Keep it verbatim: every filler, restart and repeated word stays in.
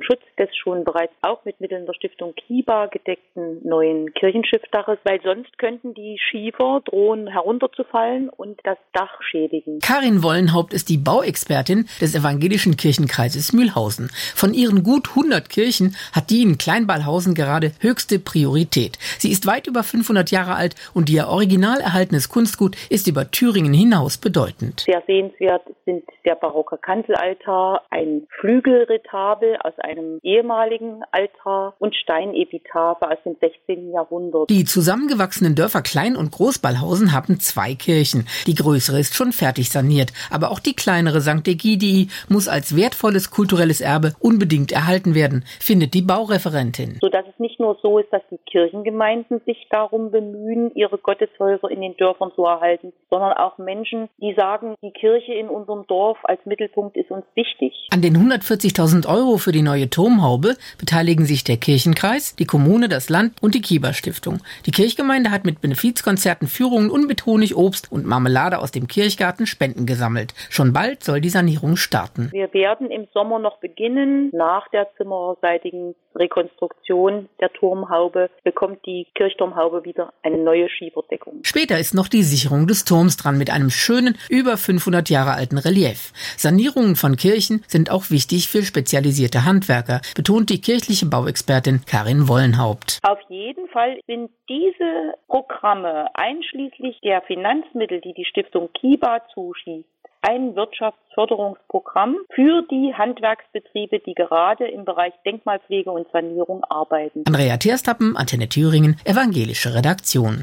Schutz des schon bereits auch mit Mitteln der Stiftung KIBA gedeckten neuen Kirchenschiffdaches, weil sonst könnten die Schiefer drohen herunterzufallen und das Dach schädigen. Karin Wollenhaupt ist die Bauexpertin des Evangelischen Kirchenkreises Mühlhausen. Von ihren gut hundert Kirchen hat die in Kleinballhausen gerade höchste Priorität. Sie ist weit über fünfhundert Jahre alt und ihr original erhaltenes Kunstgut ist über Thüringen hinaus bedeutend. Sehr sehenswert sind der barocke Kanzelaltar, ein Flügelretabel aus einem ehemaligen Altar und Steinepitaphe aus dem sechzehnten Jahrhundert. Die zusammengewachsenen Dörfer Klein- und Großballhausen haben zwei Kirchen. Die größere ist schon fertig saniert, aber auch die kleinere Sankt Egidii muss als wertvolles kulturelles Erbe unbedingt erhalten werden, findet die Baureferentin. Sodass es nicht nur so ist, dass die Kirchengemeinden sich darum bemühen, ihre Gotteshäuser in den Dörfern zu erhalten, sondern auch Menschen, die sagen, die Kirche in unserem Dorf als Mittelpunkt ist uns wichtig. An den hundertvierzigtausend Euro für die neue Turmhaube beteiligen sich der Kirchenkreis, die Kommune, das Land und die KIBA-Stiftung. Die Kirchgemeinde hat mit Benefizkonzerten, Führungen und mit Honig, Obst und Marmelade aus dem Kirchgarten Spenden gesammelt. Schon bald soll die Sanierung starten. Wir werden im Sommer noch beginnen. Nach der zimmerseitigen Rekonstruktion der Turmhaube bekommt die Kirchturmhaube wieder eine neue Schieferdeckung. Später ist noch die Sicherung des Turms dran mit einem schönen, über fünfhundert Jahre alten Relief. Sanierungen von Kirchen sind auch wichtig für spezialisierte Handwerker, betont die kirchliche Bauexpertin Karin Wollenhaupt. Auf jeden Fall sind diese Programme einschließlich der Finanzmittel, die die Stiftung KIBA zuschießt, ein Wirtschaftsförderungsprogramm für die Handwerksbetriebe, die gerade im Bereich Denkmalpflege und Sanierung arbeiten. Andrea Terstappen, Antenne Thüringen, evangelische Redaktion.